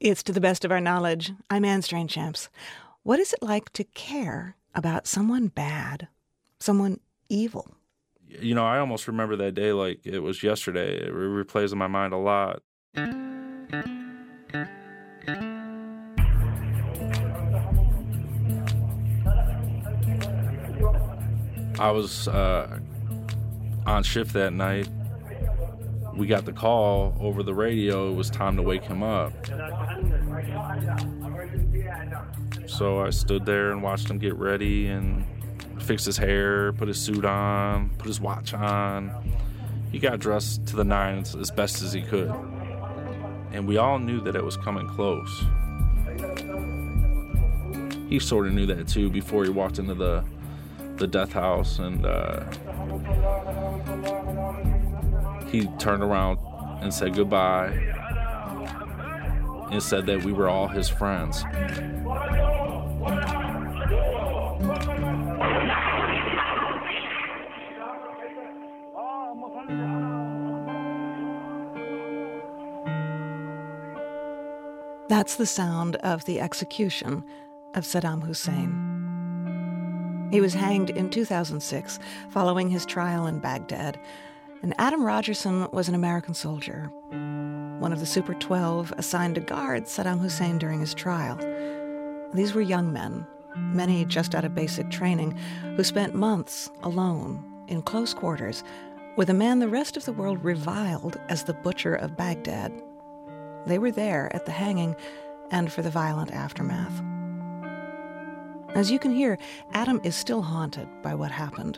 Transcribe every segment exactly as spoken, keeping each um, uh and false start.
It's To the Best of Our Knowledge. I'm Anne Strainchamps. What is it like to care about someone bad, someone evil? You know, I almost remember that day like it was yesterday. It re- replays in my mind a lot. I was uh, on shift that night. We got the call over the radio. It was time to wake him up. So I stood there and watched him get ready and fix his hair, put his suit on, put his watch on. He got dressed to the nines as best as he could. And we all knew that it was coming close. He sort of knew that too before he walked into the the death house, and uh, he turned around and said goodbye and said that we were all his friends. That's the sound of the execution of Saddam Hussein. He was hanged in two thousand six following his trial in Baghdad, and Adam Rogerson was an American soldier, one of the Super twelve assigned to guard Saddam Hussein during his trial. These were young men, many just out of basic training, who spent months alone in close quarters with a man the rest of the world reviled as the Butcher of Baghdad. They were there at the hanging and for the violent aftermath. As you can hear, Adam is still haunted by what happened.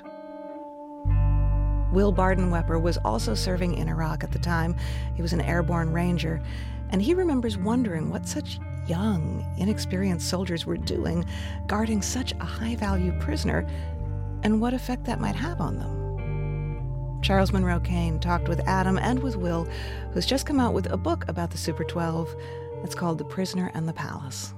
Will Bardenwepper was also serving in Iraq at the time. He was an airborne ranger, and he remembers wondering what such young, inexperienced soldiers were doing guarding such a high-value prisoner and what effect that might have on them. Charles Monroe Kane talked with Adam and with Will, who's just come out with a book about the Super twelve. It's called The Prisoner and the Palace.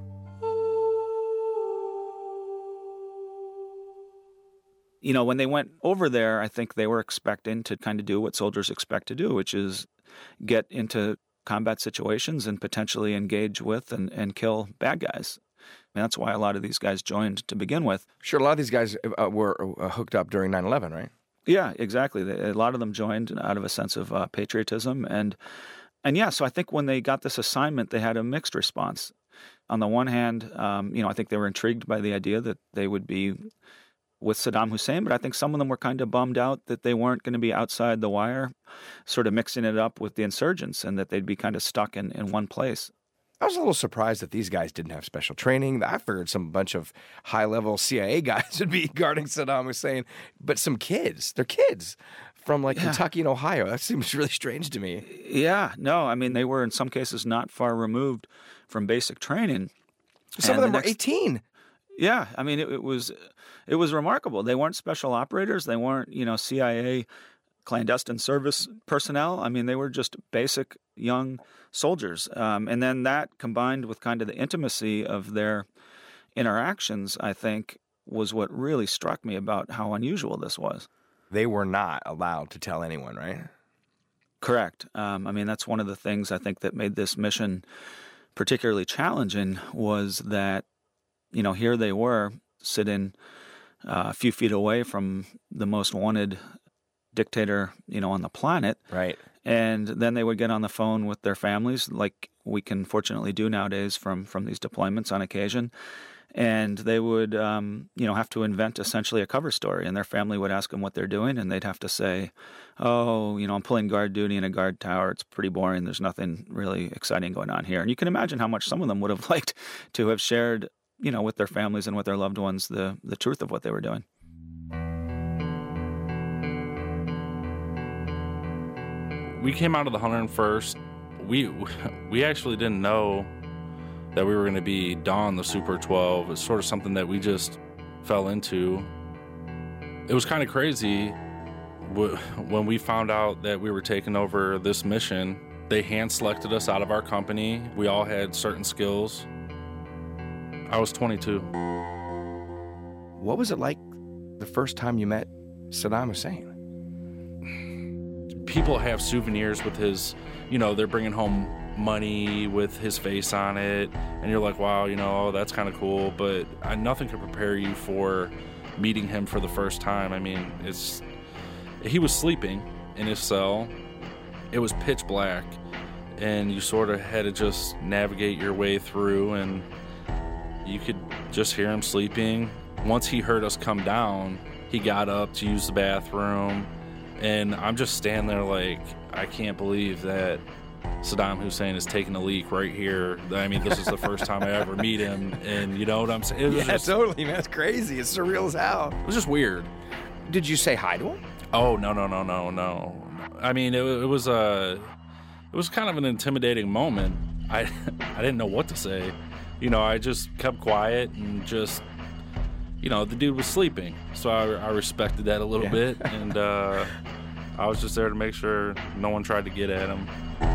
You know, when they went over there, I think they were expecting to kind of do what soldiers expect to do, which is get into combat situations and potentially engage with and, and kill bad guys. And that's why a lot of these guys joined to begin with. Sure, a lot of these guys uh, were uh, hooked up during nine eleven, right? Yeah, exactly. They, a lot of them joined out of a sense of uh, patriotism. And, and yeah, so I think when they got this assignment, they had a mixed response. On the one hand, um, you know, I think they were intrigued by the idea that they would be with Saddam Hussein, but I think some of them were kind of bummed out that they weren't going to be outside the wire, sort of mixing it up with the insurgents, and that they'd be kind of stuck in, in one place. I was a little surprised that these guys didn't have special training. I figured some bunch of high-level C I A guys would be guarding Saddam Hussein, but some kids, they're kids from like yeah. Kentucky and Ohio. That seems really strange to me. Yeah, no, I mean, they were in some cases not far removed from basic training. Some and of them the were next, eighteen. Yeah, I mean, it, it was it was remarkable. They weren't special operators. They weren't, you know, C I A clandestine service personnel. I mean, they were just basic young soldiers. Um, and then that combined with kind of the intimacy of their interactions, I think, was what really struck me about how unusual this was. They were not allowed to tell anyone, right? Correct. Um, I mean, that's one of the things I think that made this mission particularly challenging was that, you know, here they were sitting uh, a few feet away from the most wanted dictator, you know, on the planet. Right. And then they would get on the phone with their families, like we can fortunately do nowadays from, from these deployments on occasion. And they would, um, you know, have to invent essentially a cover story. And their family would ask them what they're doing, and they'd have to say, oh, you know, I'm pulling guard duty in a guard tower. It's pretty boring. There's nothing really exciting going on here. And you can imagine how much some of them would have liked to have shared, you know, with their families and with their loved ones, the, the truth of what they were doing. We came out of the one hundred first. We we actually didn't know that we were going to be Dawn the Super twelve. It's sort of something that we just fell into. It was kind of crazy when we found out that we were taking over this mission. They hand-selected us out of our company. We all had certain skills. I was twenty-two. What was it like the first time you met Saddam Hussein? People have souvenirs with his, you know, they're bringing home money with his face on it, and you're like, wow, you know, that's kind of cool, but I, nothing could prepare you for meeting him for the first time. I mean, it's he was sleeping in his cell. It was pitch black, and you sort of had to just navigate your way through, and you could just hear him sleeping. Once he heard us come down, he got up to use the bathroom, and I'm just standing there like, I can't believe that Saddam Hussein is taking a leak right here. I mean, this is the first time I ever meet him, and you know what I'm saying? It was Yeah, just, totally, man. It's crazy. It's surreal as hell. it was just weird. Did you say hi to him? Oh, no, no, no, no, no. I mean, it, it was a, it was kind of an intimidating moment. I, I didn't know what to say. You know, I just kept quiet and just, you know, the dude was sleeping, so I, I respected that a little Yeah. bit, and uh, I was just there to make sure no one tried to get at him.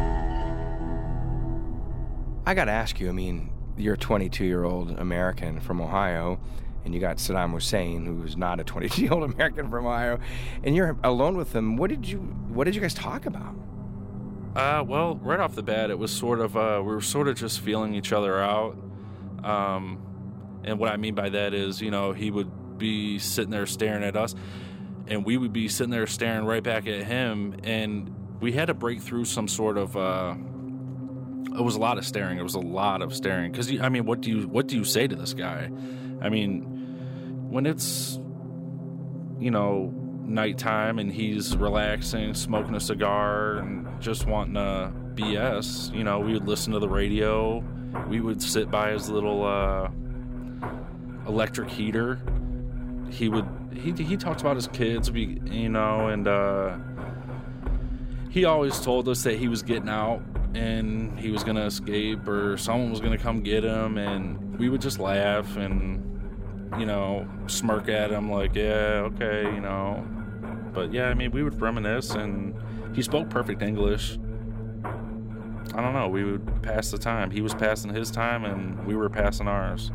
I got to ask you, I mean, you're a twenty-two-year-old American from Ohio, and you got Saddam Hussein, who's not a twenty-two-year-old American from Ohio, and you're alone with him. What did you What did you guys talk about? Uh, well, right off the bat, it was sort of, uh, we were sort of just feeling each other out. Um, and what I mean by that is, you know, he would be sitting there staring at us, and we would be sitting there staring right back at him, and we had to break through some sort of, uh, it was a lot of staring. It was a lot of staring. Because, I mean, what do you what do you say to this guy? I mean, when it's, you know, nighttime and he's relaxing, smoking a cigar, and just wanting to B S, you know, we would listen to the radio. We would sit by his little uh, electric heater. He would, he, he talked about his kids, we, you know, and uh, he always told us that he was getting out and he was going to escape or someone was going to come get him, and we would just laugh and, you know, smirk at him like, yeah, okay, you know. But yeah, I mean, we would reminisce, and he spoke perfect English. I don't know, we would pass the time. He was passing his time and we were passing ours.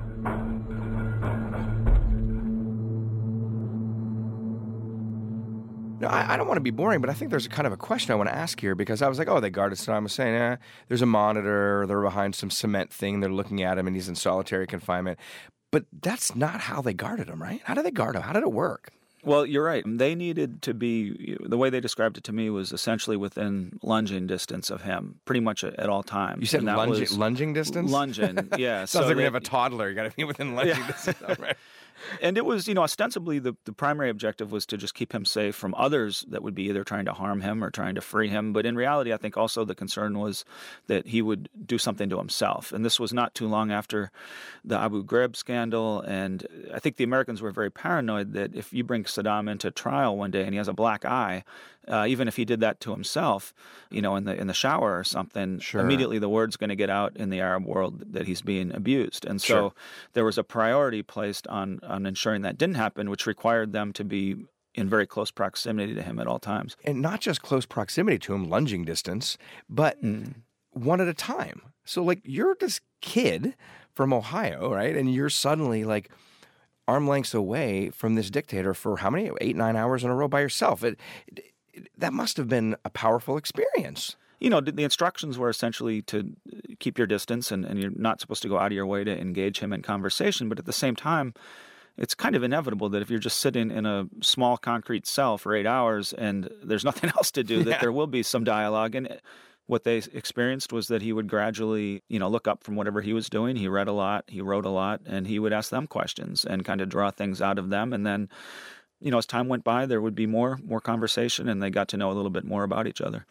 No, I, I don't want to be boring, but I think there's a kind of a question I want to ask here, because I was like, oh, they guarded Saddam Hussein. Eh, there's a monitor. They're behind some cement thing. They're looking at him, and he's in solitary confinement. But that's not how they guarded him, right? How did they guard him? How did it work? Well, you're right. They needed to be, the way they described it to me was essentially within lunging distance of him, pretty much at all times. You said And that lunging, was lunging distance? Lunging, yeah. Sounds so like we they- have a toddler. You got to be within lunging Yeah. distance. All right. And it was, you know, ostensibly the, the primary objective was to just keep him safe from others that would be either trying to harm him or trying to free him. But in reality, I think also the concern was that he would do something to himself. And this was not too long after the Abu Ghraib scandal. And I think the Americans were very paranoid that if you bring Saddam into trial one day and he has a black eye, uh, even if he did that to himself, you know, in the in the shower or something, Sure. immediately the word's going to get out in the Arab world that he's being abused. And so Sure. there was a priority placed on on ensuring that didn't happen, which required them to be in very close proximity to him at all times. And not just close proximity to him, lunging distance, but one at a time. So, like, you're this kid from Ohio, right? And you're suddenly, like, arm lengths away from this dictator for how many? Eight, nine hours in a row by yourself. It, it, that must have been a powerful experience. You know, the instructions were essentially to keep your distance, and, and you're not supposed to go out of your way to engage him in conversation. But at the same time, it's kind of inevitable that if you're just sitting in a small concrete cell for eight hours and there's nothing else to do, that Yeah. there will be some dialogue. And what they experienced was that he would gradually, you know, look up from whatever he was doing. He read a lot, he wrote a lot, and he would ask them questions and kind of draw things out of them. And then, you know, as time went by, there would be more more conversation, and they got to know a little bit more about each other.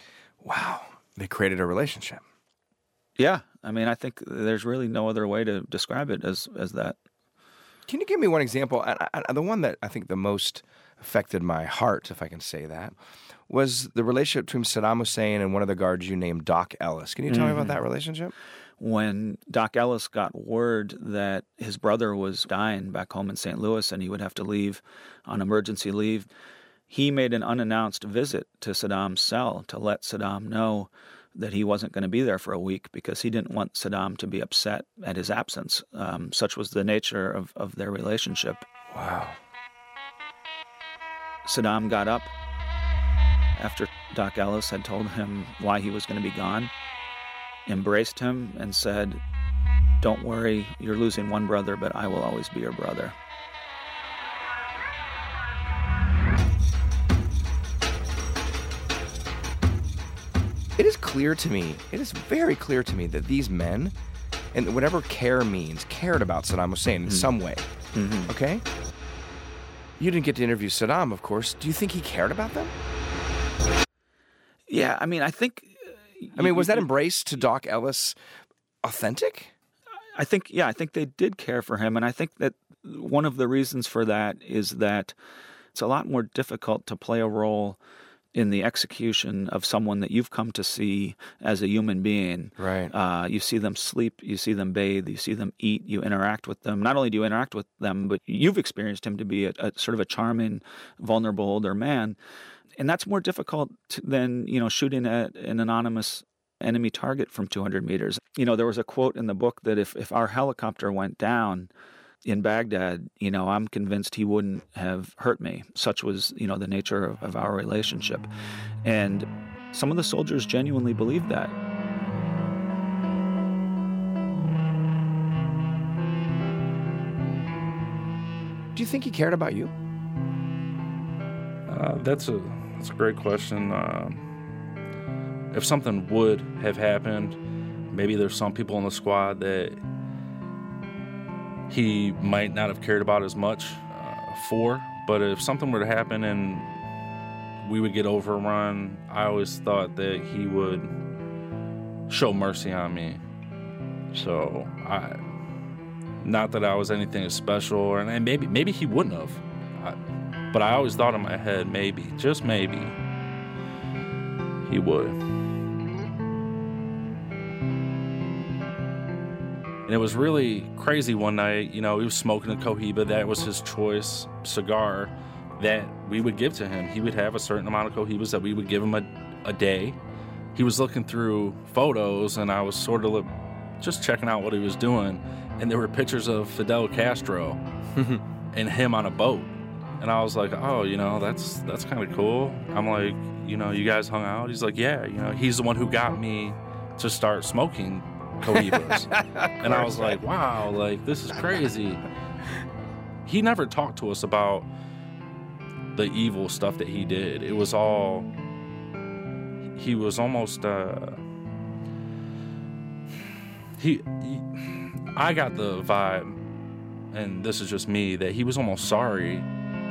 Wow. They created a relationship. Yeah, I mean, I think there's really no other way to describe it as as that. Can you give me one example? And I, the one that I think the most affected my heart, if I can say that, was the relationship between Saddam Hussein and one of the guards you named, Doc Ellis. Can you tell me about that relationship? When Doc Ellis got word that his brother was dying back home in Saint Louis and he would have to leave on emergency leave, he made an unannounced visit to Saddam's cell to let Saddam know that he wasn't going to be there for a week because he didn't want Saddam to be upset at his absence. Um, such was the nature of, of their relationship. Wow. Saddam got up after Doc Ellis had told him why he was going to be gone. embraced him and said, "Don't worry, you're losing one brother, but I will always be your brother." It is clear to me, it is very clear to me that these men, and whatever care means, cared about Saddam Hussein in mm-hmm. some way. Mm-hmm. Okay? You didn't get to interview Saddam, of course. Do you think he cared about them? Yeah, I mean, I think... I mean, was that embrace to Doc Ellis authentic? I think, yeah, I think they did care for him. And I think that one of the reasons for that is that it's a lot more difficult to play a role in the execution of someone that you've come to see as a human being. Right. Uh, you see them sleep, you see them bathe, you see them eat, you interact with them. Not only do you interact with them, but you've experienced him to be a, a sort of a charming, vulnerable older man. And that's more difficult to, than, you know, shooting at an anonymous enemy target from two hundred meters. You know, there was a quote in the book that if, if our helicopter went down in Baghdad, you know, I'm convinced he wouldn't have hurt me. Such was, you know, the nature of, of our relationship. And some of the soldiers genuinely believed that. Do you think he cared about you? Uh, that's a that's a great question. Um, if something would have happened, maybe there's some people in the squad that he might not have cared about as much uh, for, but if something were to happen and we would get overrun, I always thought that he would show mercy on me. So, I, not that I was anything special, or, and maybe maybe he wouldn't have, I, but I always thought in my head, maybe, just maybe, he would. And it was really crazy one night. You know, he was smoking a Cohiba. That was his choice cigar that we would give to him. He would have a certain amount of Cohibas that we would give him a, a day. He was looking through photos, and I was sort of just checking out what he was doing. And there were pictures of Fidel Castro and him on a boat. And I was like, oh, you know, that's that's kind of cool. I'm like, you know, you guys hung out? He's like, yeah, you know, he's the one who got me to start smoking Cohibas. And I was like, wow, like, this is crazy. He never talked to us about the evil stuff that he did. It was all, he was almost, uh, he, he I got the vibe, and this is just me, that he was almost sorry.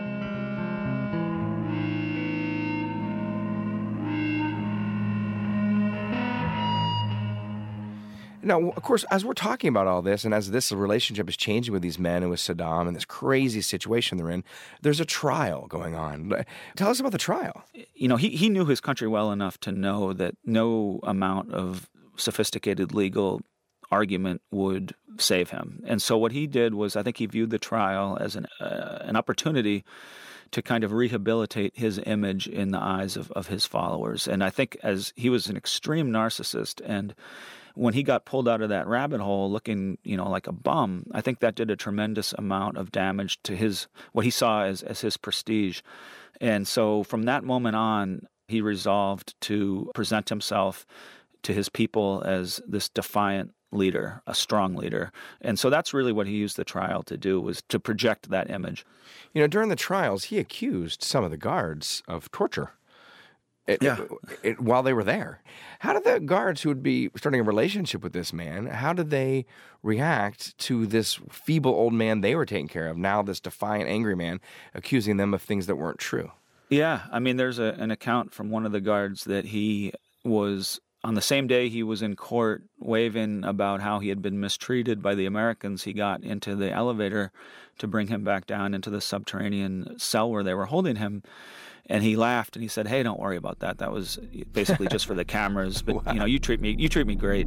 Now, of course, as we're talking about all this, and as this relationship is changing with these men and with Saddam and this crazy situation they're in, there's a trial going on. Tell us about the trial. You know, he, he knew his country well enough to know that no amount of sophisticated legal argument would save him. And so what he did was, I think he viewed the trial as an uh, an opportunity to kind of rehabilitate his image in the eyes of, of his followers. And I think as he was an extreme narcissist, and when he got pulled out of that rabbit hole looking, you know, like a bum, I think that did a tremendous amount of damage to his, what he saw as, as his prestige. And so from that moment on, he resolved to present himself to his people as this defiant leader, a strong leader. And so that's really what he used the trial to do, was to project that image. You know, during the trials, he accused some of the guards of torture. It, yeah. it, it, while they were there. How did the guards who would be starting a relationship with this man, how did they react to this feeble old man they were taking care of, now this defiant, angry man, accusing them of things that weren't true? Yeah, I mean, there's a, an account from one of the guards that he was, on the same day he was in court waving about how he had been mistreated by the Americans, he got into the elevator to bring him back down into the subterranean cell where they were holding him. And he laughed and he said, "Hey, don't worry about that. That was basically just for the cameras. But wow. you know, you treat me, you treat me great."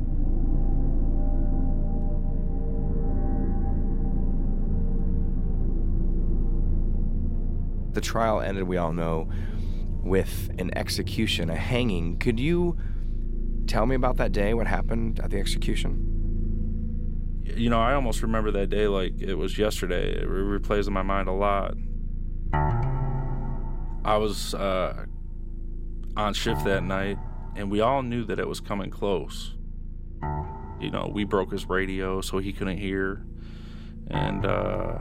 The trial ended, we all know, with an execution, a hanging. Could you tell me about that day? What happened at the execution? You know, I almost remember that day like it was yesterday. It replays in my mind a lot. I was uh, on shift that night, and we all knew that it was coming close. You know, we broke his radio so he couldn't hear. And uh,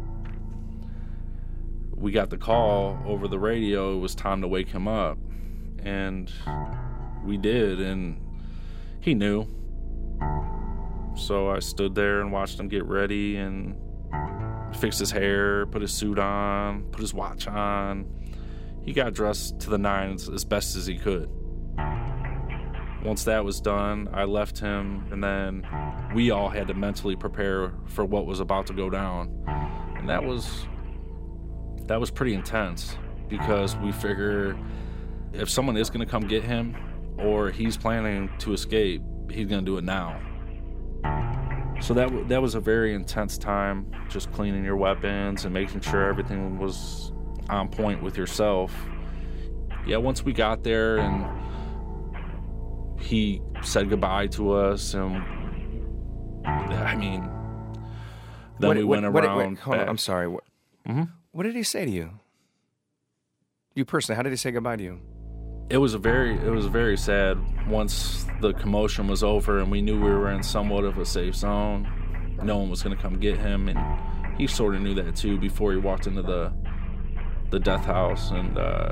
we got the call over the radio. It was time to wake him up. And we did, and he knew. So I stood there and watched him get ready and fix his hair, put his suit on, put his watch on. He got dressed to the nines as best as he could. Once that was done, I left him, and then we all had to mentally prepare for what was about to go down. And that was that was pretty intense, because we figure if someone is going to come get him or he's planning to escape, he's going to do it now. So that that was a very intense time, just cleaning your weapons and making sure everything was on point with yourself. Yeah, once we got there and he said goodbye to us, and I mean, then what, we what, went what, around. wait, hold on, back. I'm sorry. What, Mm-hmm. what did he say to you? You personally, how did he say goodbye to you? It was a very, it was very sad. Once the commotion was over and we knew we were in somewhat of a safe zone, no one was going to come get him, and he sort of knew that too before he walked into the the death house. And uh,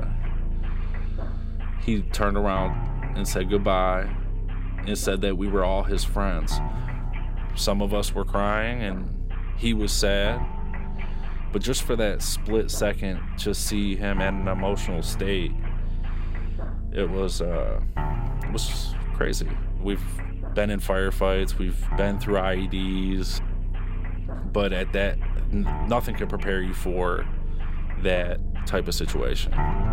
he turned around and said goodbye, and said that we were all his friends. Some of us were crying, and he was sad. But just for that split second, to see him in an emotional state, it was uh, it was crazy. We've been in firefights, we've been through I E Ds, but at that, n- nothing could prepare you for that type of situation.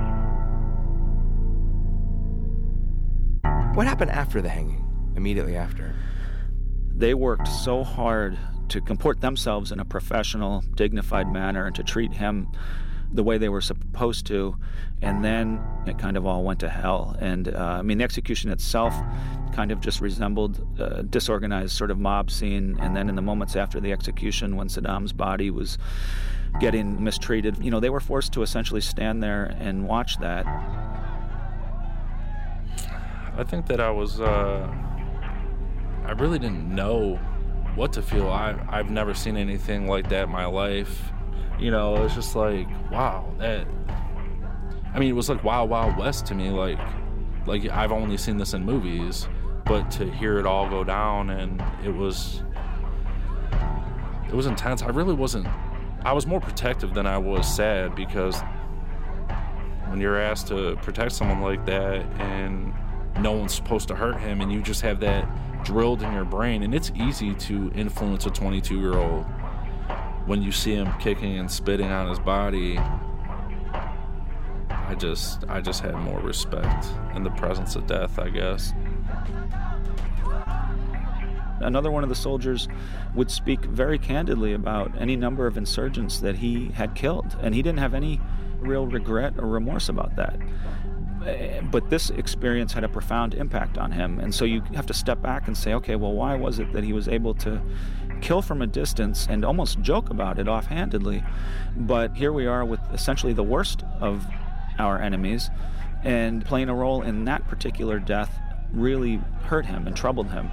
What happened after the hanging? Immediately after? They worked so hard to comport themselves in a professional, dignified manner and to treat him the way they were supposed to, and then it kind of all went to hell. And uh, I mean, the execution itself kind of just resembled a disorganized sort of mob scene. And then in the moments after the execution, when Saddam's body was getting mistreated, you know, they were forced to essentially stand there and watch that. I think that I was, uh, I really didn't know what to feel. I, I've never seen anything like that in my life. You know, it was just like, wow, that, I mean, it was like Wild Wild West to me. Like, like I've only seen this in movies, but to hear it all go down, and it was, it was intense. I really wasn't, I was more protective than I was sad, because when you're asked to protect someone like that and no one's supposed to hurt him, and you just have that drilled in your brain, and it's easy to influence a twenty-two year old when you see him kicking and spitting on his body. I just I just had more respect in the presence of death, I guess. Another one of the soldiers would speak very candidly about any number of insurgents that he had killed, and he didn't have any real regret or remorse about that. But this experience had a profound impact on him, and so you have to step back and say, okay, well, why was it that he was able to kill from a distance and almost joke about it offhandedly? But here we are with essentially the worst of our enemies, and playing a role in that particular death really hurt him and troubled him.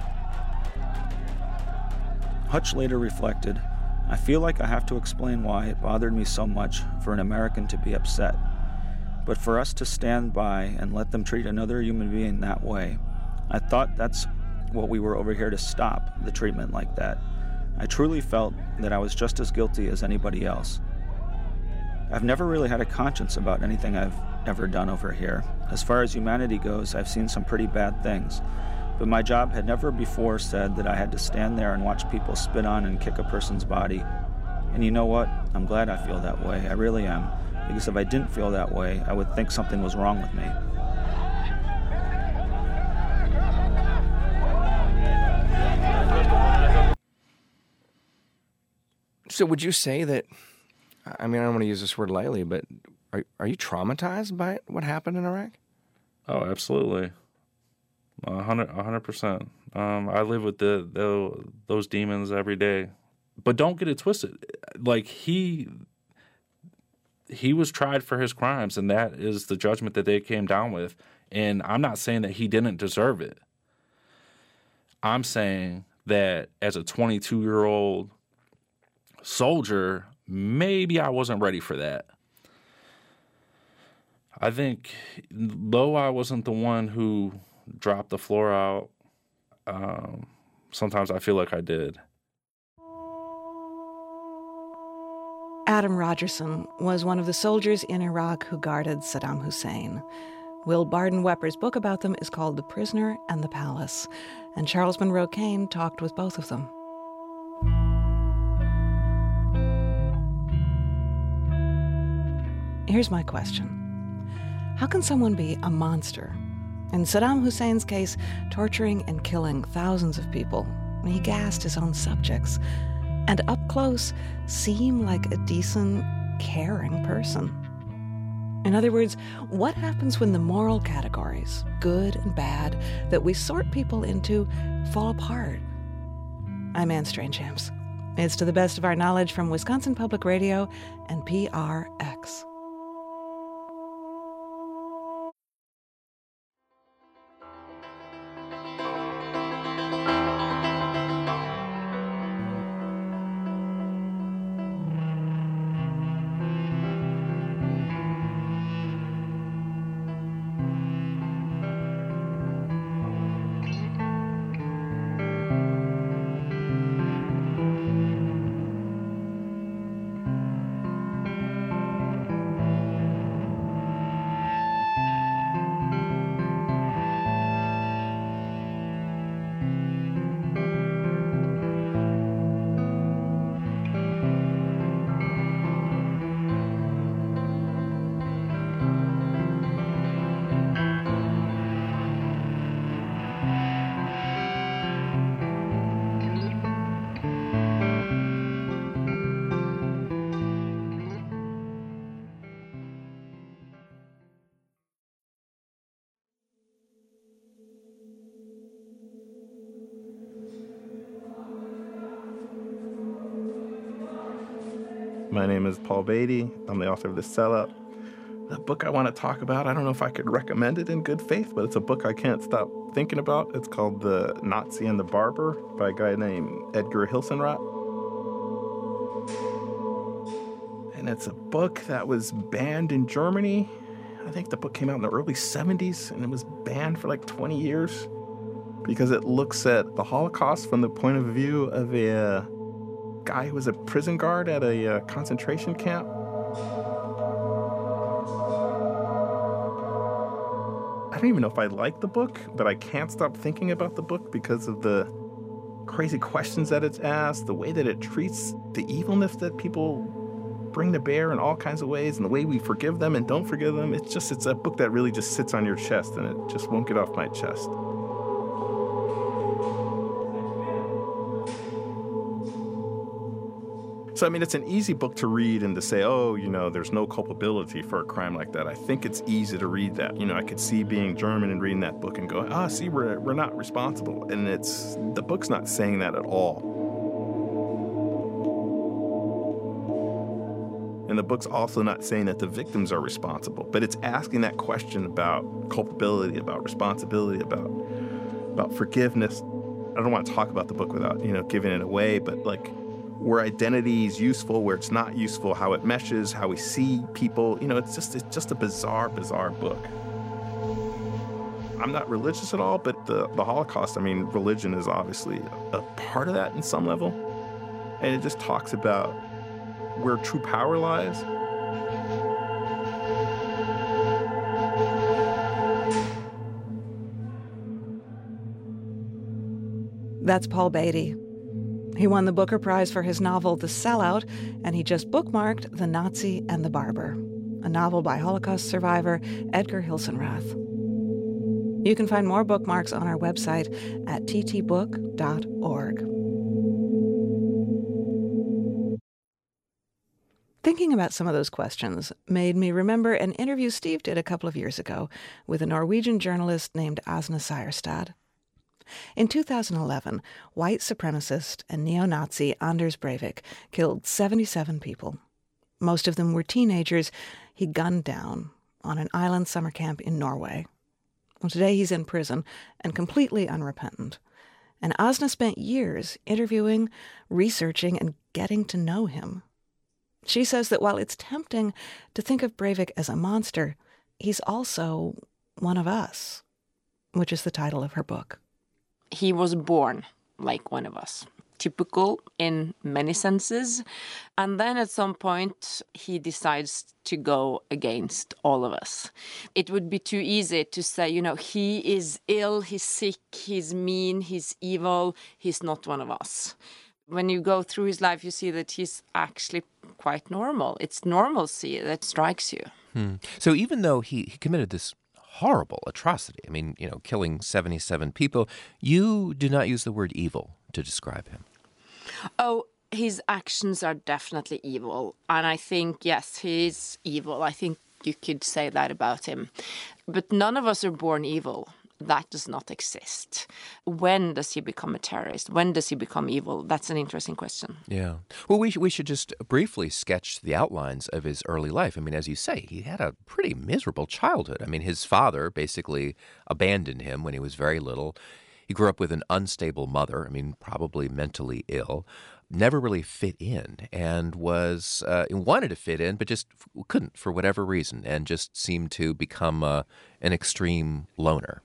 Hutch later reflected, "I feel like I have to explain why it bothered me so much for an American to be upset. But for us to stand by and let them treat another human being that way, I thought that's what we were over here to stop, the treatment like that. I truly felt that I was just as guilty as anybody else. I've never really had a conscience about anything I've ever done over here. As far as humanity goes, I've seen some pretty bad things. But my job had never before said that I had to stand there and watch people spit on and kick a person's body. And you know what? I'm glad I feel that way. I really am. Because if I didn't feel that way, I would think something was wrong with me." So would you say that, I mean, I don't want to use this word lightly, but are, are you traumatized by what happened in Iraq? Oh, absolutely. A hundred, a hundred percent. Um, I live with the, the those demons every day. But don't get it twisted. Like, he... He was tried for his crimes, and that is the judgment that they came down with. And I'm not saying that he didn't deserve it. I'm saying that as a twenty-two-year-old soldier, maybe I wasn't ready for that. I think, though I wasn't the one who dropped the floor out, um, sometimes I feel like I did. Adam Rogerson was one of the soldiers in Iraq who guarded Saddam Hussein. Will Barden-Wepper's book about them is called The Prisoner and the Palace, and Charles Monroe Kane talked with both of them. Here's my question. How can someone be a monster? In Saddam Hussein's case, torturing and killing thousands of people, he gassed his own subjects, and up close, seem like a decent, caring person. In other words, what happens when the moral categories, good and bad, that we sort people into fall apart? I'm Anne Strangehamps. It's To the Best of Our Knowledge from Wisconsin Public Radio and P R X. My name is Paul Beatty. I'm the author of The Sellout. The book I want to talk about, I don't know if I could recommend it in good faith, but it's a book I can't stop thinking about. It's called The Nazi and the Barber by a guy named Edgar Hilsenrath. And it's a book that was banned in Germany. I think the book came out in the early seventies, and it was banned for like twenty years because it looks at the Holocaust from the point of view of a uh, guy who was a prison guard at a uh, concentration camp. I don't even know if I like the book, but I can't stop thinking about the book because of the crazy questions that it's asked, the way that it treats the evilness that people bring to bear in all kinds of ways, and the way we forgive them and don't forgive them. It's just, it's a book that really just sits on your chest, and it just won't get off my chest. So, I mean, it's an easy book to read and to say, oh, you know, there's no culpability for a crime like that. I think it's easy to read that. You know, I could see being German and reading that book and go, ah, see, we're, we're not responsible. And it's, the book's not saying that at all. And the book's also not saying that the victims are responsible, but it's asking that question about culpability, about responsibility, about, about forgiveness. I don't want to talk about the book without, you know, giving it away, but like, where identity is useful, where it's not useful, how it meshes, how we see people. You know, it's just it's just a bizarre, bizarre book. I'm not religious at all, but the, the Holocaust, I mean, religion is obviously a part of that in some level. And it just talks about where true power lies. That's Paul Beatty. He won the Booker Prize for his novel The Sellout, and he just bookmarked The Nazi and the Barber, a novel by Holocaust survivor Edgar Hilsenrath. You can find more bookmarks on our website at t t book dot org. Thinking about some of those questions made me remember an interview Steve did a couple of years ago with a Norwegian journalist named Asna Seierstad. In two thousand eleven, white supremacist and neo-Nazi Anders Breivik killed seventy-seven people. Most of them were teenagers he gunned down on an island summer camp in Norway. Well, today he's in prison and completely unrepentant. And Asna spent years interviewing, researching, and getting to know him. She says that while it's tempting to think of Breivik as a monster, he's also one of us, which is the title of her book. He was born like one of us, typical in many senses. And then at some point, he decides to go against all of us. It would be too easy to say, you know, he is ill, he's sick, he's mean, he's evil, he's not one of us. When you go through his life, you see that he's actually quite normal. It's normalcy that strikes you. Hmm. So even though he, he committed this horrible atrocity, I mean, you know, killing seventy-seven people, you do not use the word evil to describe him. Oh, his actions are definitely evil. And I think, yes, he is evil. I think you could say that about him. But none of us are born evil. That does not exist. When does he become a terrorist? When does he become evil? That's an interesting question. Yeah. Well, we, we should just briefly sketch the outlines of his early life. I mean, as you say, he had a pretty miserable childhood. I mean, his father basically abandoned him when he was very little. He grew up with an unstable mother, I mean, probably mentally ill, never really fit in, and was uh, wanted to fit in, but just couldn't for whatever reason, and just seemed to become uh, an extreme loner.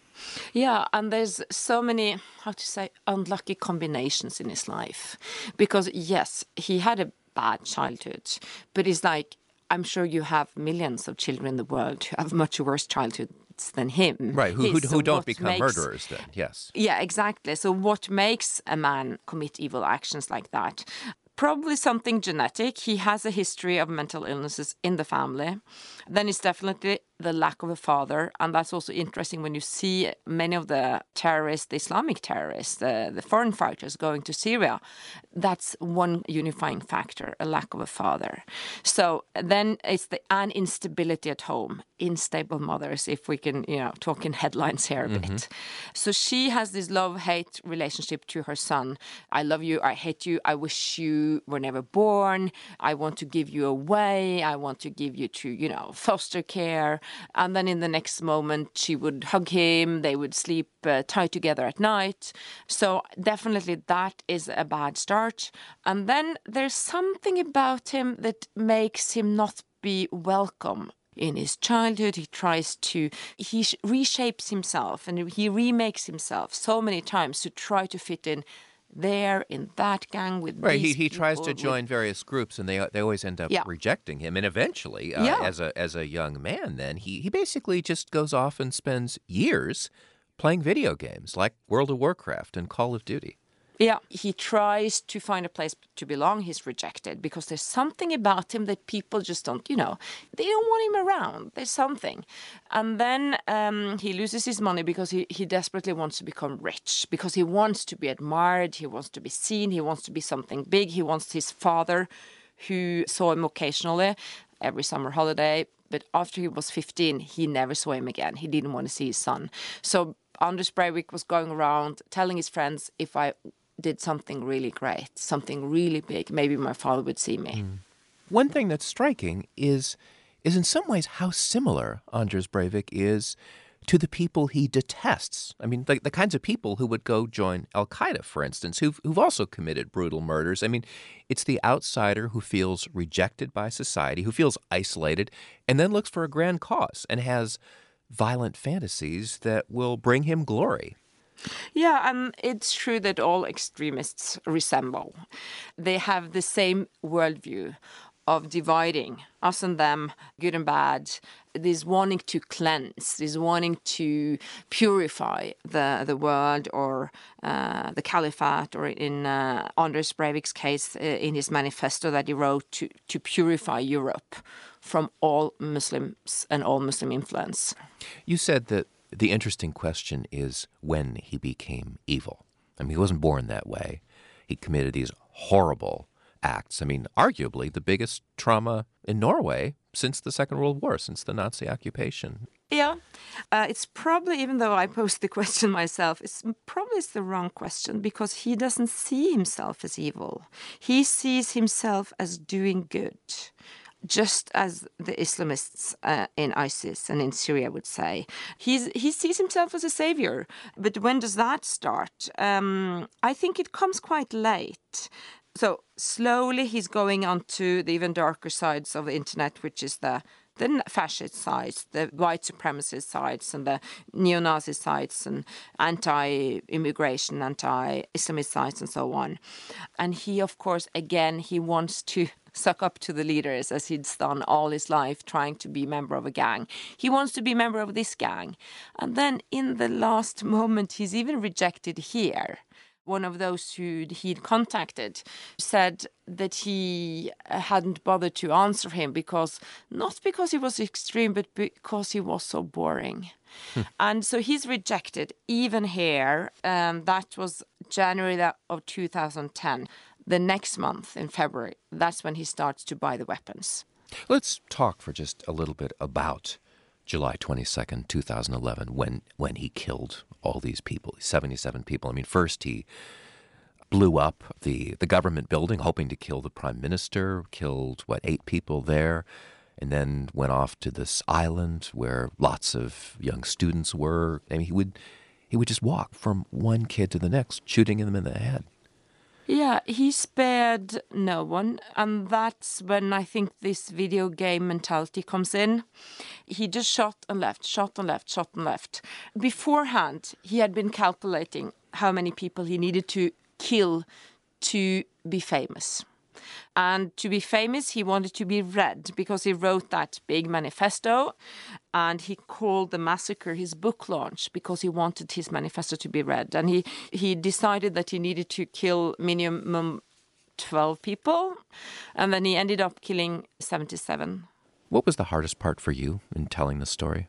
Yeah, and there's so many, how to say, unlucky combinations in his life. Because, yes, he had a bad childhood, but it's like, I'm sure you have millions of children in the world who have much worse childhood than him. Right, who, who, His, who so don't what become makes, murderers then, yes. Yeah, exactly. So what makes a man commit evil actions like that? Probably something genetic. He has a history of mental illnesses in the family. Then it's definitely the lack of a father. And that's also interesting when you see many of the terrorists, the Islamic terrorists, the, the foreign fighters going to Syria. That's one unifying factor, a lack of a father. So then it's the an instability at home, unstable mothers, if we can, you know, talk in headlines here a mm-hmm. bit. So she has this love-hate relationship to her son. I love you, I hate you, I wish you were never born, I want to give you away, I want to give you to, you know, foster care. And then in the next moment, she would hug him, they would sleep uh, tight together at night. So definitely that is a bad start. And then there's something about him that makes him not be welcome. In his childhood, he tries to, he reshapes himself and he remakes himself so many times to try to fit in there, in that gang, with right. these He he tries to with... join various groups, and they they always end up yeah. rejecting him. And eventually, uh, yeah. as a as a young man, then he he basically just goes off and spends years playing video games like World of Warcraft and Call of Duty. Yeah, he tries to find a place to belong. He's rejected because there's something about him that people just don't, you know, they don't want him around. There's something. And then um, he loses his money because he, he desperately wants to become rich, because he wants to be admired, he wants to be seen, he wants to be something big. He wants his father, who saw him occasionally every summer holiday. But after he was fifteen, he never saw him again. He didn't want to see his son. So Anders Breivik was going around telling his friends, if I did something really great, something really big, maybe my father would see me. Mm. One thing that's striking is is in some ways how similar Anders Breivik is to the people he detests. I mean, the, the kinds of people who would go join Al-Qaeda, for instance, who've, who've also committed brutal murders. I mean, it's the outsider who feels rejected by society, who feels isolated, and then looks for a grand cause and has violent fantasies that will bring him glory. Yeah, and it's true that all extremists resemble. They have the same worldview of dividing us and them, good and bad, this wanting to cleanse, this wanting to purify the, the world or uh, the caliphate, or in uh, Anders Breivik's case, uh, in his manifesto that he wrote, to, to purify Europe from all Muslims and all Muslim influence. You said that the interesting question is when he became evil. I mean, he wasn't born that way. He committed these horrible acts. I mean, arguably the biggest trauma in Norway since the Second World War, since the Nazi occupation. Yeah, uh, it's probably, even though I posed the question myself, it's probably it's the wrong question, because he doesn't see himself as evil. He sees himself as doing good. just as the Islamists uh, in ISIS and in Syria would say. He's, he sees himself as a savior. But when does that start? Um, I think it comes quite late. So slowly he's going onto the even darker sides of the internet, which is the the fascist sides, the white supremacist sides, and the neo-Nazi sides, and anti-immigration, anti-Islamist sides, and so on. And he, of course, again, he wants to suck up to the leaders, as he's done all his life, trying to be a member of a gang. He wants to be a member of this gang. And then in the last moment, he's even rejected here. One of those who he'd contacted said that he hadn't bothered to answer him because, not because he was extreme, but because he was so boring. Hmm. And so he's rejected even here. Um, that was January of two thousand ten. The next month, in February, that's when he starts to buy the weapons. Let's talk for just a little bit about July twenty-second, two thousand eleven, when when he killed all these people, seventy-seven people. I mean, first he blew up the, the government building, hoping to kill the prime minister, killed, what, eight people there, and then went off to this island where lots of young students were. I mean, he would, he would just walk from one kid to the next, shooting them in the head. Yeah, he spared no one, and that's when I think this video game mentality comes in. He just shot and left, shot and left, shot and left. Beforehand, he had been calculating how many people he needed to kill to be famous. And to be famous, he wanted to be read because he wrote that big manifesto, and he called the massacre his book launch because he wanted his manifesto to be read. And he, he decided that he needed to kill minimum twelve people, and then he ended up killing seventy-seven. What was the hardest part for you in telling the story?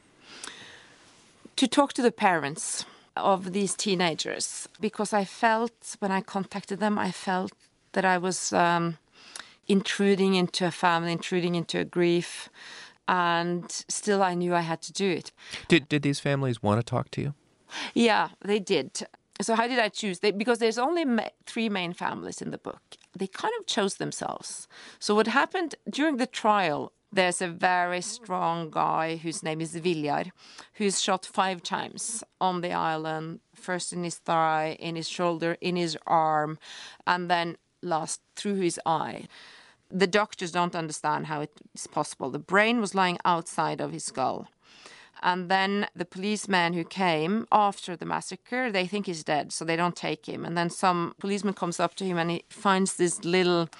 To talk to the parents of these teenagers, because I felt, when I contacted them, I felt that I was um, intruding into a family, intruding into a grief, and still I knew I had to do it. Did did these families want to talk to you? Yeah, they did. So how did I choose? They, because there's only ma- three main families in the book. They kind of chose themselves. So what happened during the trial, there's a very strong guy whose name is Viljar, who's shot five times on the island, first in his thigh, in his shoulder, in his arm, and then last through his eye. The doctors don't understand how it is possible. The brain was lying outside of his skull. And then the policeman who came after the massacre, they think he's dead, so they don't take him. And then some policeman comes up to him and he finds this little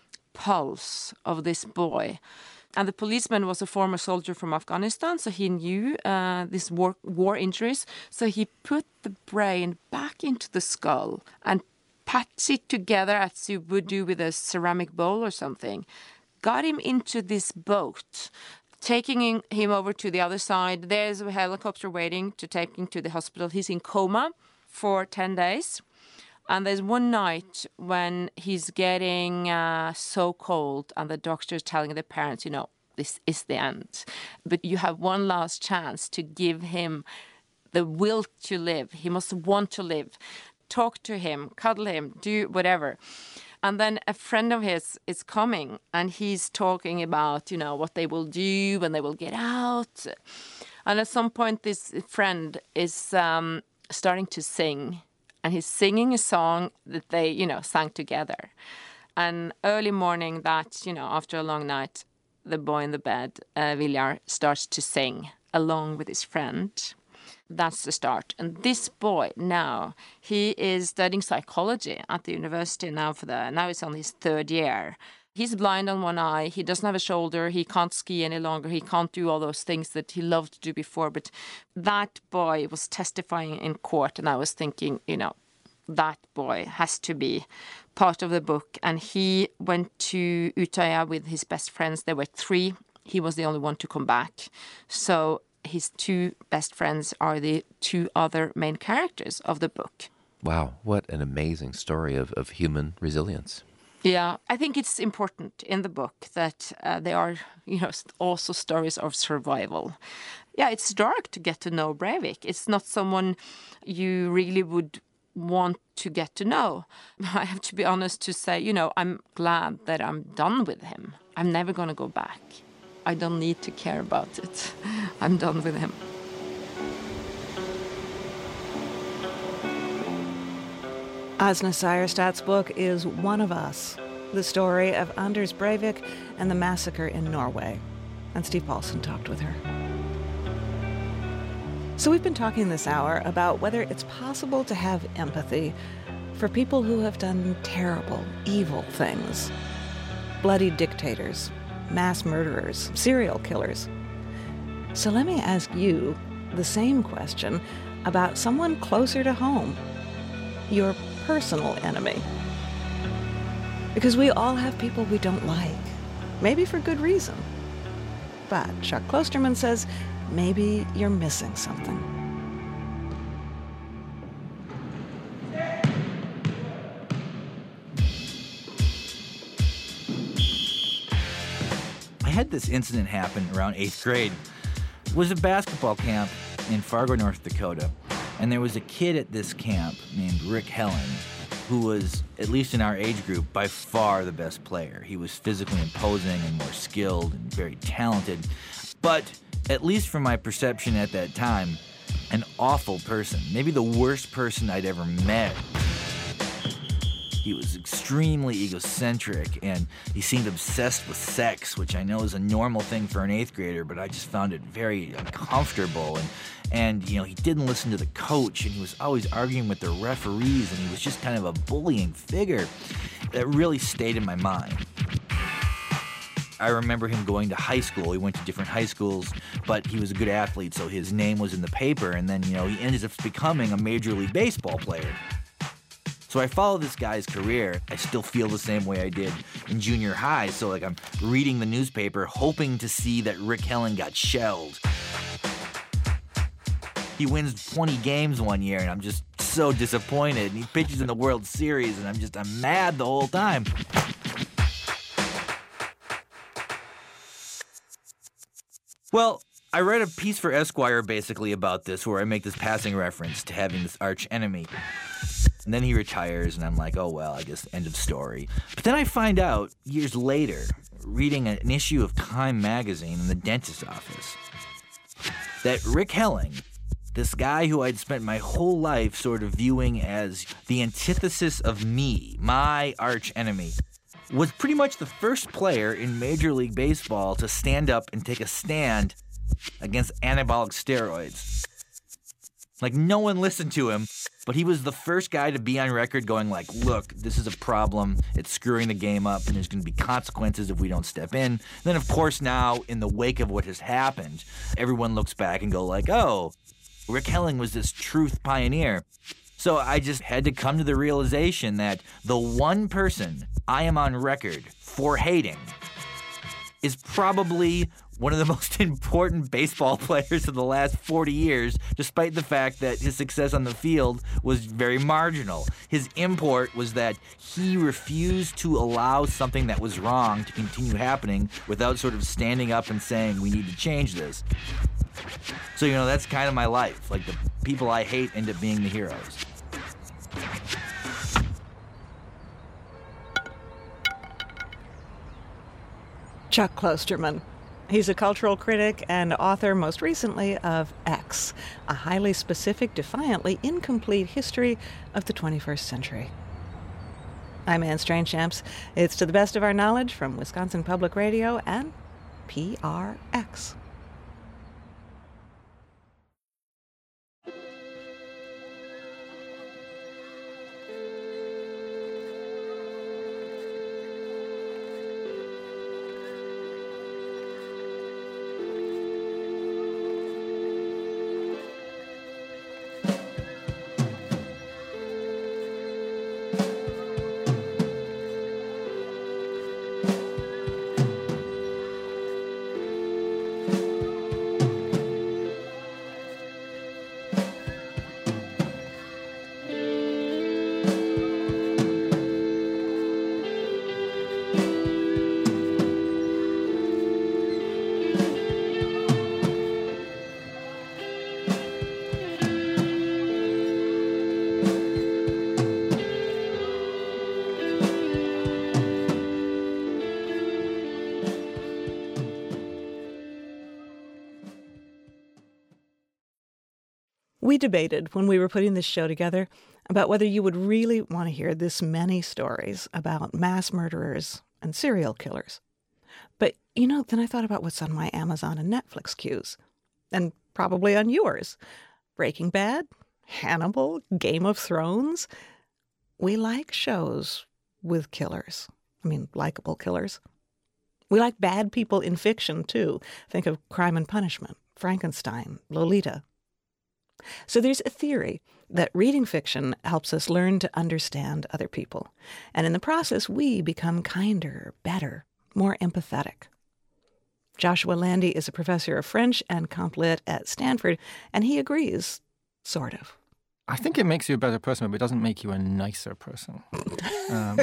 pulse of this boy. And the policeman was a former soldier from Afghanistan, so he knew uh, these war, war injuries. So he put the brain back into the skull and pats it together as you would do with a ceramic bowl or something. Got him into this boat, taking him over to the other side. There's a helicopter waiting to take him to the hospital. He's in coma for ten days. And there's one night when he's getting uh, so cold and the doctor's telling the parents, you know, this is the end. But you have one last chance to give him the will to live. He must want to live. Talk to him, cuddle him, do whatever. And then a friend of his is coming and he's talking about, you know, what they will do when they will get out. And at some point, this friend is um, starting to sing. And he's singing a song that they, you know, sang together. And early morning that, you know, after a long night, the boy in the bed, uh, Viljar, starts to sing along with his friend. That's the start. And this boy now, he is studying psychology at the university now for the, now he's on his third year. He's blind on one eye. He doesn't have a shoulder. He can't ski any longer. He can't do all those things that he loved to do before. But that boy was testifying in court. And I was thinking, you know, that boy has to be part of the book. And he went to Utøya with his best friends. There were three. He was the only one to come back. So his two best friends are the two other main characters of the book. Wow, what an amazing story of, of human resilience. Yeah, I think it's important in the book that uh, there are, you know, also stories of survival. Yeah, it's dark to get to know Breivik. It's not someone you really would want to get to know. I have to be honest to say, you know, I'm glad that I'm done with him. I'm never going to go back. I don't need to care about it. I'm done with him. Åsne Seierstadt's book is One of Us, the story of Anders Breivik and the massacre in Norway. And Steve Paulson talked with her. So we've been talking this hour about whether it's possible to have empathy for people who have done terrible, evil things. Bloody dictators, mass murderers, serial killers. So let me ask you the same question about someone closer to home, your personal enemy. Because we all have people we don't like, maybe for good reason. But Chuck Klosterman says maybe you're missing something. I had this incident happen around eighth grade. It was a basketball camp in Fargo, North Dakota, and there was a kid at this camp named Rick Helen, who was, at least in our age group, by far the best player. He was physically imposing and more skilled and very talented, but at least from my perception at that time, an awful person, maybe the worst person I'd ever met. He was extremely egocentric, and he seemed obsessed with sex, which I know is a normal thing for an eighth grader, but I just found it very uncomfortable. And, and you know, he didn't listen to the coach, and he was always arguing with the referees, and he was just kind of a bullying figure that really stayed in my mind. I remember him going to high school. He went to different high schools, but he was a good athlete, so his name was in the paper, and then, you know, he ended up becoming a Major League Baseball player. So I follow this guy's career. I still feel the same way I did in junior high. So like I'm reading the newspaper, hoping to see that Rick Helen got shelled. He wins twenty games one year, and I'm just so disappointed. And he pitches in the World Series, and I'm just, I'm mad the whole time. Well, I read a piece for Esquire basically about this, where I make this passing reference to having this arch enemy. And then he retires, and I'm like, oh, well, I guess end of story. But then I find out, years later, reading an issue of Time magazine in the dentist's office, that Rick Helling, this guy who I'd spent my whole life sort of viewing as the antithesis of me, my arch enemy, was pretty much the first player in Major League Baseball to stand up and take a stand against anabolic steroids. Like, no one listened to him, but he was the first guy to be on record going like, look, this is a problem, it's screwing the game up, and there's going to be consequences if we don't step in. And then, of course, now, in the wake of what has happened, everyone looks back and go like, oh, Rick Helling was this truth pioneer. So I just had to come to the realization that the one person I am on record for hating is probably one of the most important baseball players of the last forty years, despite the fact that his success on the field was very marginal. His import was that he refused to allow something that was wrong to continue happening without sort of standing up and saying, we need to change this. So, you know, that's kind of my life. Like, the people I hate end up being the heroes. Chuck Klosterman. He's a cultural critic and author, most recently, of X, a highly specific, defiantly incomplete history of the twenty-first century. I'm Anne Strainchamps. It's To the Best of Our Knowledge from Wisconsin Public Radio and P R X. We debated when we were putting this show together about whether you would really want to hear this many stories about mass murderers and serial killers. But, you know, then I thought about what's on my Amazon and Netflix queues, and probably on yours. Breaking Bad, Hannibal, Game of Thrones. We like shows with killers. I mean, likable killers. We like bad people in fiction, too. Think of Crime and Punishment, Frankenstein, Lolita. So there's a theory that reading fiction helps us learn to understand other people. And in the process, we become kinder, better, more empathetic. Joshua Landy is a professor of French and Comp Lit at Stanford, and he agrees, sort of. I think it makes you a better person, but it doesn't make you a nicer person. um,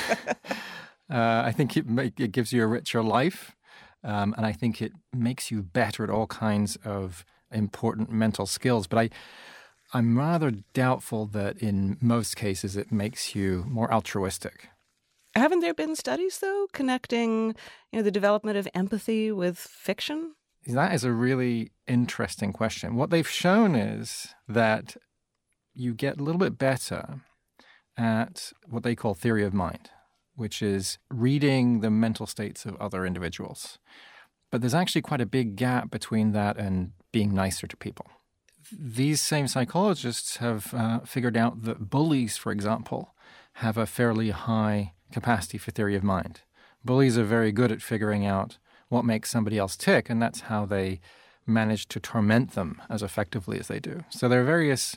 uh, I think it, make, it gives you a richer life, um, and I think it makes you better at all kinds of important mental skills. But I, I'm rather doubtful that in most cases it makes you more altruistic. Haven't there been studies, though, connecting, you know, the development of empathy with fiction? That is a really interesting question. What they've shown is that you get a little bit better at what they call theory of mind, which is reading the mental states of other individuals. But there's actually quite a big gap between that and being nicer to people. These same psychologists have uh, figured out that bullies, for example, have a fairly high capacity for theory of mind. Bullies are very good at figuring out what makes somebody else tick, and that's how they manage to torment them as effectively as they do. So there are various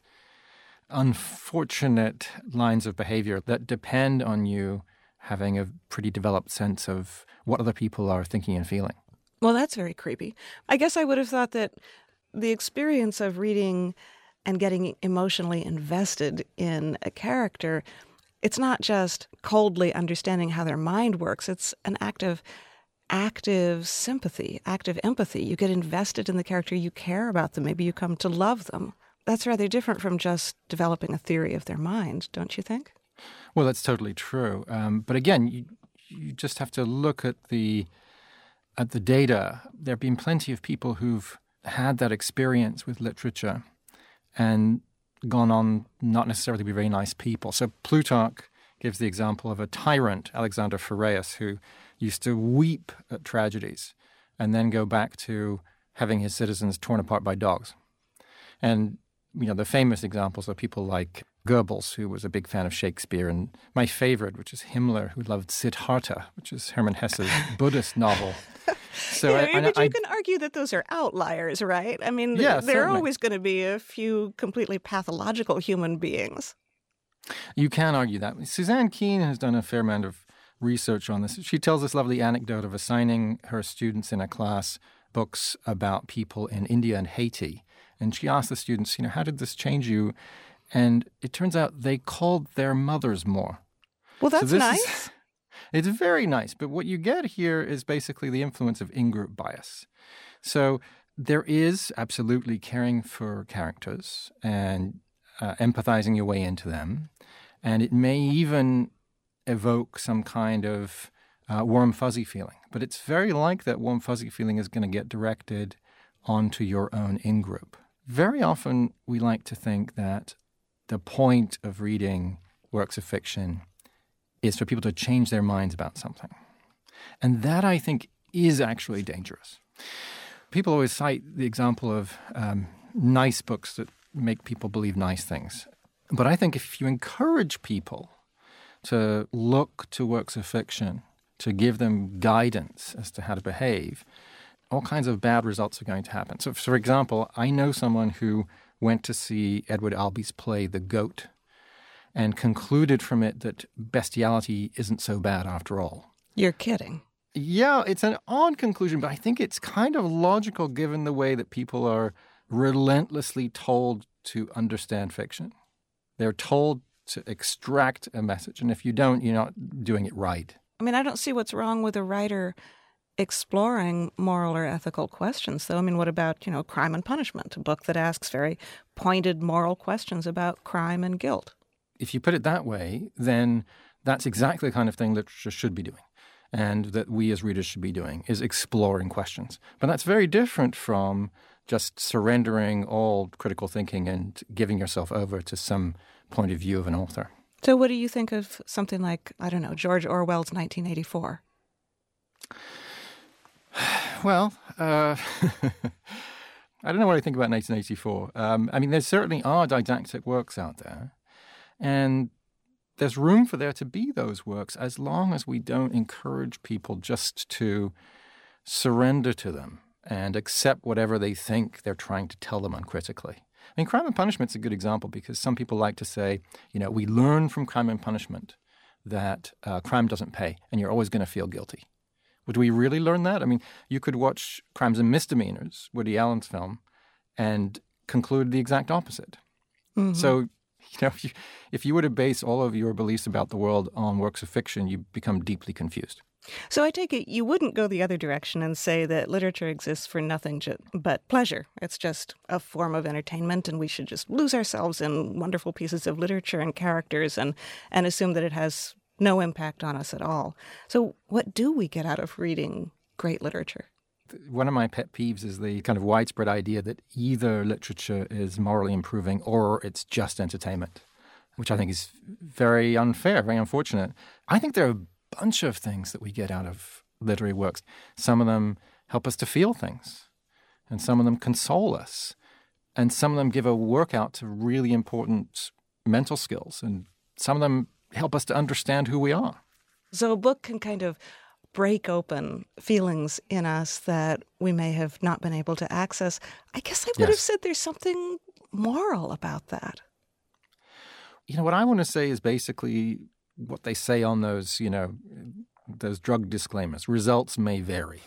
unfortunate lines of behavior that depend on you having a pretty developed sense of what other people are thinking and feeling. Well, that's very creepy. I guess I would have thought that the experience of reading and getting emotionally invested in a character, it's not just coldly understanding how their mind works. It's an act of active sympathy, active empathy. You get invested in the character, you care about them, maybe you come to love them. That's rather different from just developing a theory of their mind, don't you think? Well, that's totally true. Um, but again, you, you just have to look at the at the data. There have been plenty of people who've had that experience with literature and gone on not necessarily to be very nice people. So Plutarch gives the example of a tyrant, Alexander Phaeus, who used to weep at tragedies and then go back to having his citizens torn apart by dogs. And, you know, the famous examples are people like Goebbels, who was a big fan of Shakespeare, and my favorite, which is Himmler, who loved Siddhartha, which is Hermann Hesse's Buddhist novel. So yeah, I, I, but you I, can argue that those are outliers, right? I mean, yeah, there are certainly. always going to be a few completely pathological human beings. You can argue that. Suzanne Keene has done a fair amount of research on this. She tells this lovely anecdote of assigning her students in a class books about people in India and Haiti. And she asked the students, you know, how did this change you? And it turns out they called their mothers more. Well, that's so nice. Is, it's very nice. But what you get here is basically the influence of in-group bias. So there is absolutely caring for characters and uh, empathizing your way into them. And it may even evoke some kind of uh, warm, fuzzy feeling. But it's very like that warm, fuzzy feeling is going to get directed onto your own in-group. Very often we like to think that the point of reading works of fiction is for people to change their minds about something. And that, I think, is actually dangerous. People always cite the example of um, nice books that make people believe nice things. But I think if you encourage people to look to works of fiction, to give them guidance as to how to behave, all kinds of bad results are going to happen. So, for example, I know someone who went to see Edward Albee's play The Goat and concluded from it that bestiality isn't so bad after all. You're kidding. Yeah, it's an odd conclusion, but I think it's kind of logical given the way that people are relentlessly told to understand fiction. They're told to extract a message, and if you don't, you're not doing it right. I mean, I don't see what's wrong with a writer exploring moral or ethical questions, though. I mean, what about, you know, Crime and Punishment, a book that asks very pointed moral questions about crime and guilt? If you put it that way, then that's exactly the kind of thing literature should be doing. and that we as readers should be doing, is exploring questions. But that's very different from just surrendering all critical thinking and giving yourself over to some point of view of an author. So what do you think of something like, I don't know, George Orwell's nineteen eighty-four? Well, uh, I don't know what I think about nineteen eighty-four. Um, I mean, there certainly are didactic works out there, and there's room for there to be those works as long as we don't encourage people just to surrender to them and accept whatever they think they're trying to tell them uncritically. I mean, Crime and Punishment's a good example because some people like to say, you know, we learn from Crime and Punishment that uh, crime doesn't pay and you're always going to feel guilty. Would we really learn that? I mean, you could watch Crimes and Misdemeanors, Woody Allen's film, and conclude the exact opposite. Mm-hmm. So, you know, if you, if you were to base all of your beliefs about the world on works of fiction, you become deeply confused. So I take it you wouldn't go the other direction and say that literature exists for nothing ju- but pleasure. It's just a form of entertainment, and we should just lose ourselves in wonderful pieces of literature and characters and, and assume that it has no impact on us at all. So what do we get out of reading great literature? One of my pet peeves is the kind of widespread idea that either literature is morally improving or it's just entertainment, which I think is very unfair, very unfortunate. I think there are a bunch of things that we get out of literary works. Some of them help us to feel things, and some of them console us, and some of them give a workout to really important mental skills, and some of them help us to understand who we are. So a book can kind of break open feelings in us that we may have not been able to access. I guess I would yes. have said there's something moral about that. You know, what I want to say is basically what they say on those, you know, those drug disclaimers. Results may vary.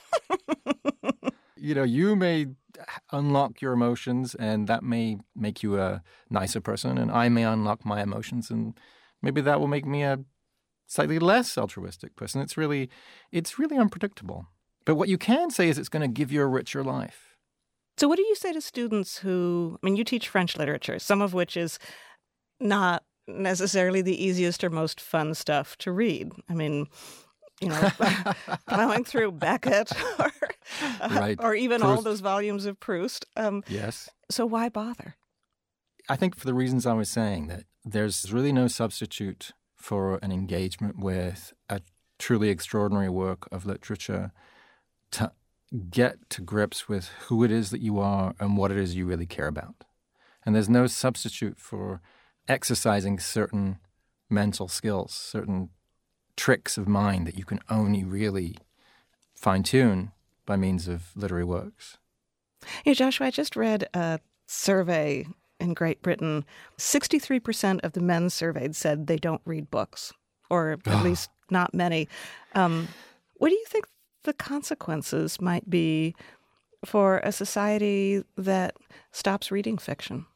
You know, you may unlock your emotions and that may make you a nicer person, and I may unlock my emotions and maybe that will make me a slightly less altruistic person. It's really, it's really unpredictable. But what you can say is it's going to give you a richer life. So what do you say to students who, I mean, you teach French literature, some of which is not necessarily the easiest or most fun stuff to read. I mean, you know, plowing through Beckett or, uh, right. or even Proust. all those volumes of Proust. Um, yes. So why bother? I think for the reasons I was saying, that there's really no substitute for an engagement with a truly extraordinary work of literature to get to grips with who it is that you are and what it is you really care about. And there's no substitute for exercising certain mental skills, certain tricks of mind that you can only really fine-tune by means of literary works. Yeah, Joshua, I just read a survey in Great Britain. sixty-three percent of the men surveyed said they don't read books, or at least not many. Um, what do you think the consequences might be for a society that stops reading fiction?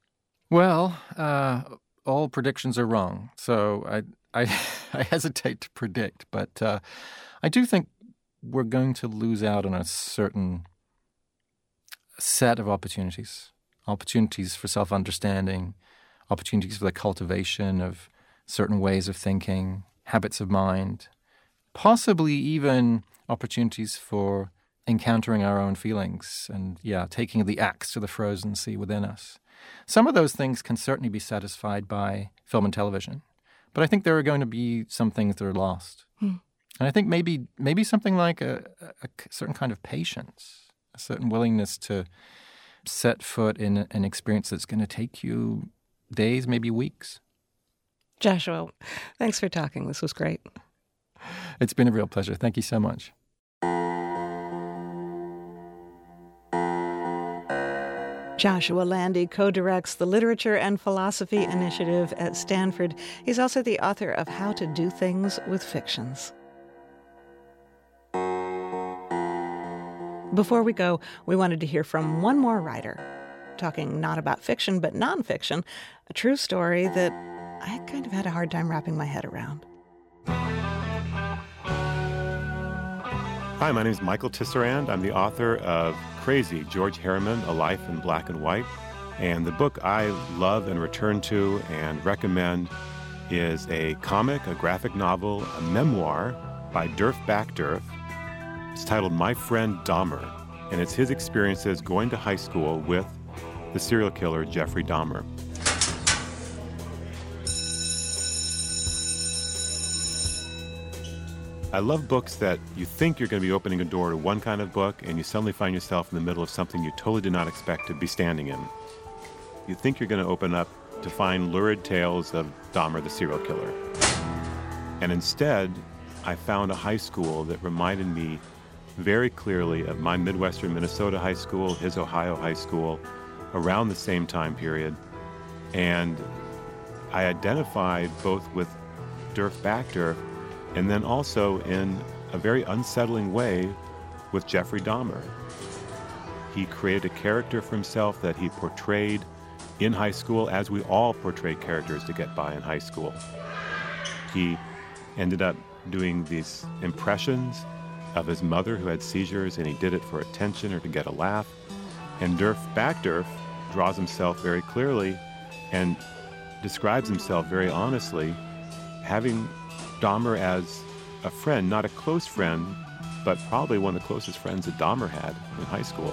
Well, uh, all predictions are wrong, so I I, I hesitate to predict, but uh, I do think we're going to lose out on a certain set of opportunities, opportunities for self-understanding, opportunities for the cultivation of certain ways of thinking, habits of mind, possibly even opportunities for encountering our own feelings and, yeah, taking the axe to the frozen sea within us. Some of those things can certainly be satisfied by film and television, but I think there are going to be some things that are lost. Hmm. And I think maybe maybe something like a, a certain kind of patience, a certain willingness to set foot in an experience that's going to take you days, maybe weeks. Joshua, thanks for talking. This was great. It's been a real pleasure. Thank you so much. Joshua Landy co-directs the Literature and Philosophy Initiative at Stanford. He's also the author of How to Do Things with Fictions. Before we go, we wanted to hear from one more writer, talking not about fiction, but nonfiction, a true story that I kind of had a hard time wrapping my head around. Hi, my name is Michael Tisserand. I'm the author of Crazy, George Harriman, A Life in Black and White. And the book I love and return to and recommend is a comic, a graphic novel, a memoir by Derf Backderf. It's titled My Friend Dahmer, and it's his experiences going to high school with the serial killer Jeffrey Dahmer. I love books that you think you're going to be opening a door to one kind of book, and you suddenly find yourself in the middle of something you totally did not expect to be standing in. You think you're going to open up to find lurid tales of Dahmer the serial killer. And instead, I found a high school that reminded me very clearly of my Midwestern Minnesota high school, his Ohio high school, around the same time period. And I identified both with Derf Backderf and then also in a very unsettling way with Jeffrey Dahmer. He created a character for himself that he portrayed in high school, as we all portray characters to get by in high school. He ended up doing these impressions of his mother who had seizures, and he did it for attention or to get a laugh. And Derf Backderf draws himself very clearly and describes himself very honestly, having Dahmer as a friend, not a close friend, but probably one of the closest friends that Dahmer had in high school.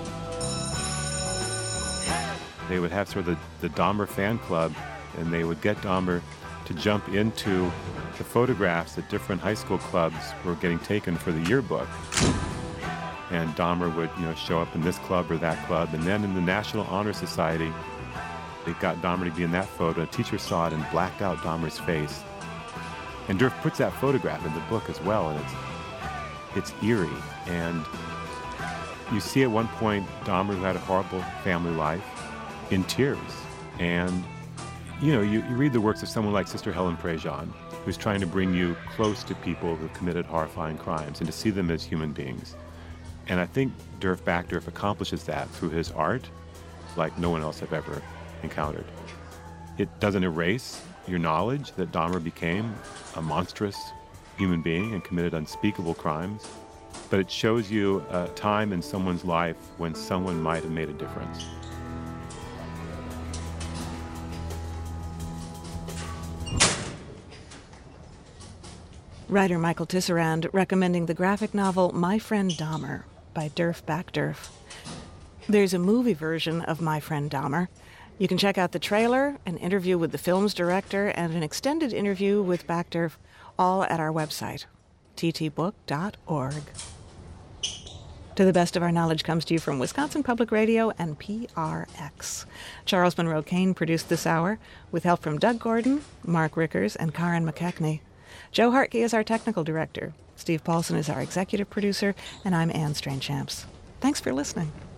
They would have sort of the, the Dahmer fan club, and they would get Dahmer to jump into the photographs that different high school clubs were getting taken for the yearbook. And Dahmer would, you know, show up in this club or that club, and then in the National Honor Society, they got Dahmer to be in that photo. A teacher saw it and blacked out Dahmer's face. And Derf puts that photograph in the book as well, and it's it's eerie. And you see at one point Dahmer, who had a horrible family life, in tears. And, you know, you, you read the works of someone like Sister Helen Prejean, who's trying to bring you close to people who committed horrifying crimes and to see them as human beings. And I think Derf Backderf accomplishes that through his art like no one else I've ever encountered. It doesn't erase your knowledge that Dahmer became a monstrous human being and committed unspeakable crimes, but it shows you a time in someone's life when someone might have made a difference. Writer Michael Tisserand recommending the graphic novel My Friend Dahmer by Derf Backderf. There's a movie version of My Friend Dahmer. You can check out the trailer, an interview with the film's director, and an extended interview with Backderf, all at our website, t t book dot org. To the Best of Our Knowledge comes to you from Wisconsin Public Radio and P R X. Charles Monroe Kane produced this hour, with help from Doug Gordon, Mark Rickers, and Karen McKechnie. Joe Hartke is our technical director. Steve Paulson is our executive producer, and I'm Anne Strainchamps. Thanks for listening.